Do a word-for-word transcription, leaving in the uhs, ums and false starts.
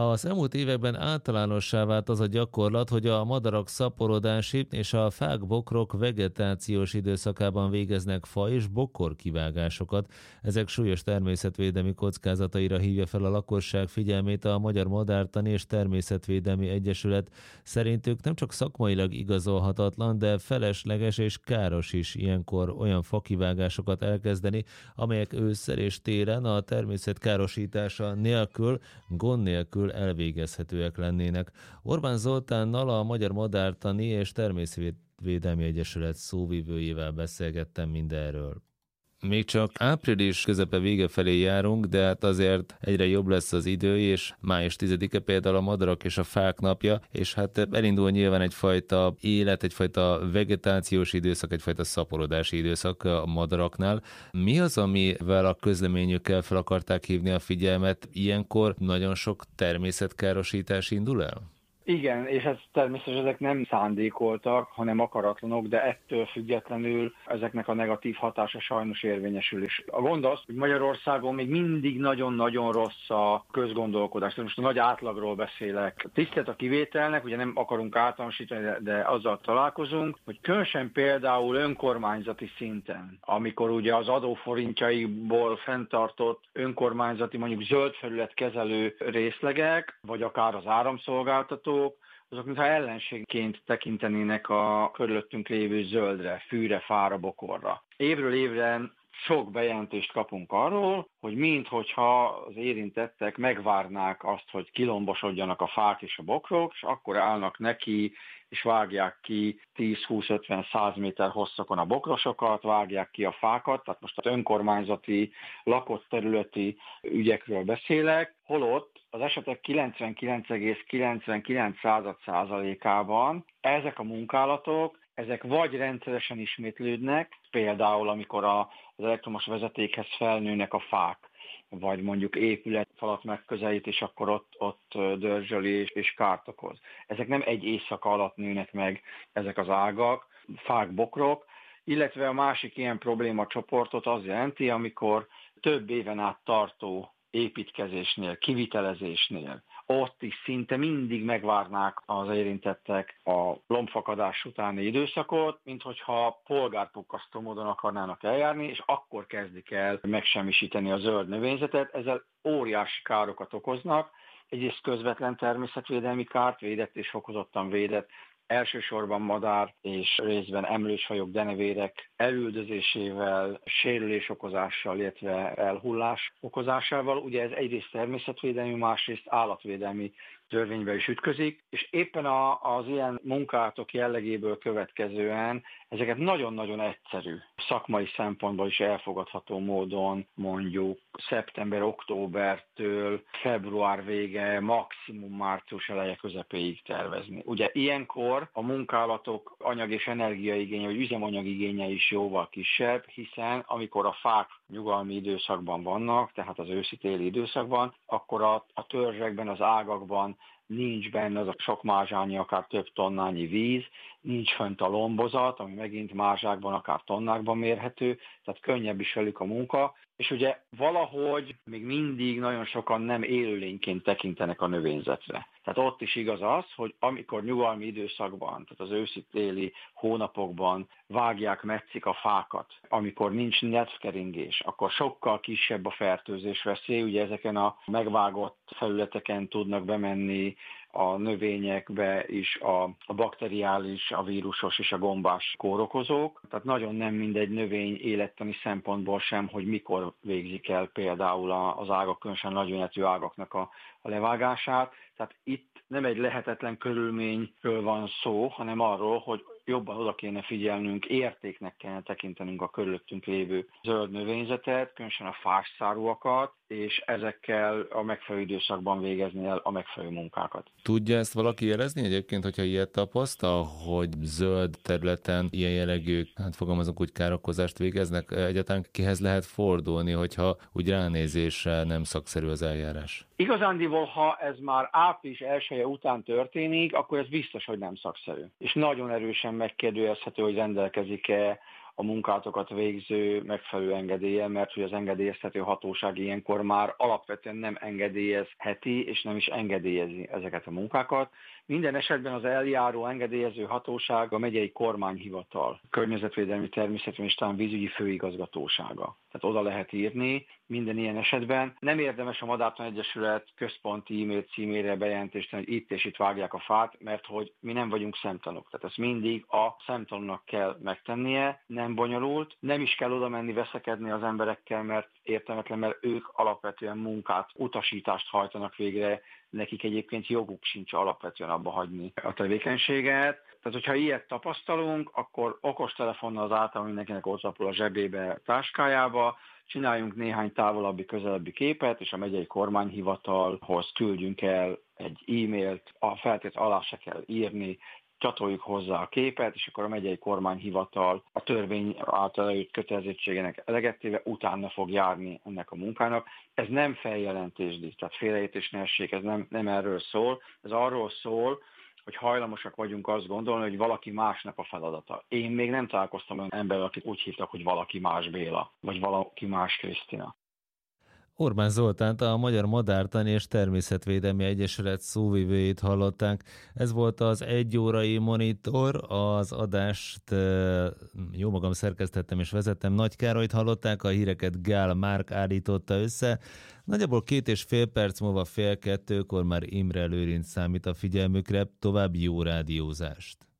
Az elmúlt években általánossá vált az a gyakorlat, hogy a madarak szaporodási és a fák, bokrok vegetációs időszakában végeznek fa- és bokorkivágásokat. Ezek súlyos természetvédelmi kockázataira hívja fel a lakosság figyelmét a Magyar Madártani és Természetvédelmi Egyesület. Szerintük nem csak szakmailag igazolhatatlan, de felesleges és káros is ilyenkor olyan fakivágásokat elkezdeni, amelyek ősszel és télen a természet károsítása nélkül, gond nélkül elvégezhetőek lennének. Orbán Zoltánnal, a Magyar Madártani és Természetvédelmi Egyesület szóvivőjével beszélgettem mindenről. Még csak április közepe vége felé járunk, de hát azért egyre jobb lesz az idő, és május tizedike például a madarak és a fák napja, és hát elindul nyilván egyfajta élet, egyfajta vegetációs időszak, egyfajta szaporodási időszak a madaraknál. Mi az, amivel a közleményükkel fel akarták hívni a figyelmet? Ilyenkor nagyon sok természetkárosítás indul el? Igen, és ez természetesen ezek nem szándékoltak, hanem akaratlanok, de ettől függetlenül ezeknek a negatív hatása sajnos érvényesül is. A gond az, hogy Magyarországon még mindig nagyon-nagyon rossz a közgondolkodás. Most a nagy átlagról beszélek. Tisztelt a kivételnek, ugye nem akarunk általánosítani, de, de azzal találkozunk, hogy különösen például önkormányzati szinten, amikor ugye az adóforintjaiból fenntartott önkormányzati, mondjuk zöld felület kezelő részlegek, vagy akár az áramszolgáltató, azok mintha ellenségként tekintenének a körülöttünk lévő zöldre, fűre, fára, bokorra. Évről évre sok bejelentést kapunk arról, hogy minthogyha az érintettek megvárnák azt, hogy kilombosodjanak a fák és a bokrok, és akkor állnak neki, és vágják ki tíz, húsz, ötven, száz méter hosszakon a bokrosokat, vágják ki a fákat, tehát most az önkormányzati, lakott területi ügyekről beszélek, holott az esetek kilencvenkilenc egész kilencvenkilenc százalékában ezek a munkálatok, ezek vagy rendszeresen ismétlődnek, például amikor az elektromos vezetékhez felnőnek a fák, vagy mondjuk épületfalat megközelít, és akkor ott, ott dörzsöli és, és kárt okoz. Ezek nem egy éjszaka alatt nőnek meg ezek az ágak, fák, bokrok, illetve a másik ilyen problémacsoportot az jelenti, amikor több éven át tartó építkezésnél, kivitelezésnél, ott is szinte mindig megvárnák az érintettek a lombfakadás utáni időszakot, mint hogyha polgárpukkasztó módon akarnának eljárni, és akkor kezdik el megsemmisíteni a zöld növényzetet, ezzel óriási károkat okoznak, egyrészt közvetlen természetvédelmi kárt, védett és fokozottan védett, elsősorban madár és részben emlősfajok, denevérek elüldözésével, sérülés okozással, illetve elhullás okozásával. Ugye ez egyrészt természetvédelmi, másrészt állatvédelmi törvénybe is ütközik, és éppen a, az ilyen munkálatok jellegéből következően ezeket nagyon-nagyon egyszerű, szakmai szempontból is elfogadható módon mondjuk szeptember-októbertől február vége, maximum március eleje közepéig tervezni. Ugye ilyenkor a munkálatok anyag- és energiaigénye, vagy üzemanyagigénye is jóval kisebb, hiszen amikor a fák nyugalmi időszakban vannak, tehát az őszi-téli időszakban, akkor a, a törzsekben, az ágakban nincs benne az a sok mázsányi, akár több tonnányi víz, nincs fönt a lombozat, ami megint mázsákban, akár tonnákban mérhető, tehát könnyebb is velük a munka, és ugye valahogy még mindig nagyon sokan nem élőlényként tekintenek a növényzetre. Tehát ott is igaz az, hogy amikor nyugalmi időszakban, tehát az őszi-téli hónapokban vágják, metszik a fákat, amikor nincs nedvkeringés, akkor sokkal kisebb a fertőzés veszély, ugye ezeken a megvágott felületeken tudnak bemenni a növényekbe is a, a bakteriális, a vírusos és a gombás kórokozók. Tehát nagyon nem mindegy növény élettani szempontból sem, hogy mikor végzik el például az ágak, különösen nagy méretű ágaknak a, a levágását. Tehát itt nem egy lehetetlen körülményről van szó, hanem arról, hogy jobban oda kéne figyelnünk, értéknek kellene tekintenünk a körülöttünk lévő zöld növényzetet, különösen a fásszárúakat, és ezekkel a megfelelő időszakban végezni el a megfelelő munkákat. Tudja ezt valaki jelezni egyébként, hogyha ilyet tapasztal, hogy zöld területen ilyen jellegű, hát fogalmazunk úgy, károkozást végeznek? Egyáltalán kihez lehet fordulni, hogyha úgy ránézésre nem szakszerű az eljárás? Igazándiból, ha ez már április elseje után történik, akkor ez biztos, hogy nem szakszerű. És nagyon erősen megkérdőjelezhető, hogy rendelkezik-e a munkátokat végző megfelelő engedéllyel, mert hogy az engedélyeztető hatóság ilyenkor már alapvetően nem engedélyezheti, és nem is engedélyezi ezeket a munkákat. Minden esetben az eljáró engedélyező hatóság a megyei kormányhivatal, környezetvédelmi, természetvédelmi és talán vízügyi főigazgatósága. Tehát oda lehet írni minden ilyen esetben. Nem érdemes a Madártan Egyesület központi e-mail címére bejelentést, hogy itt és itt vágják a fát, mert hogy mi nem vagyunk szemtanúk. Tehát ezt mindig a szemtanúnak kell megtennie, nem bonyolult, nem is kell oda menni veszekedni az emberekkel, mert értelmetlen, mert ők alapvetően munkát, utasítást hajtanak végre, nekik egyébként joguk sincs alapvetően abba hagyni a tevékenységet. Tehát, hogyha ilyet tapasztalunk, akkor okostelefonnal az általán mindenkinek ott lapul a zsebébe, táskájába, csináljunk néhány távolabbi, közelebbi képet, és a megyei kormányhivatalhoz küldjünk el egy e-mailt, a feltét alá se kell írni, csatoljuk hozzá a képet, és akkor a megyei kormányhivatal a törvény által előtt kötelezettségének eleget téve utána fog járni ennek a munkának. Ez nem feljelentésdíj, tehát félreértés ne essék, ez nem, nem erről szól, ez arról szól, hogy hajlamosak vagyunk azt gondolni, hogy valaki másnak a feladata. Én még nem találkoztam olyan emberrel, akit úgy hívtak, hogy valaki más Béla, vagy valaki más Krisztina. Orbán Zoltánt, a Magyar Madártani és Természetvédelmi Egyesület szóvivőjét hallották. Ez volt az egyórai monitor, az adást jó magam szerkesztettem és vezettem, Nagy Károlyt hallották, a híreket Gál Márk állította össze. Nagyjából két és fél perc múlva fél kettőkor már Imre Lőrinc számít a figyelmükre, további jó rádiózást.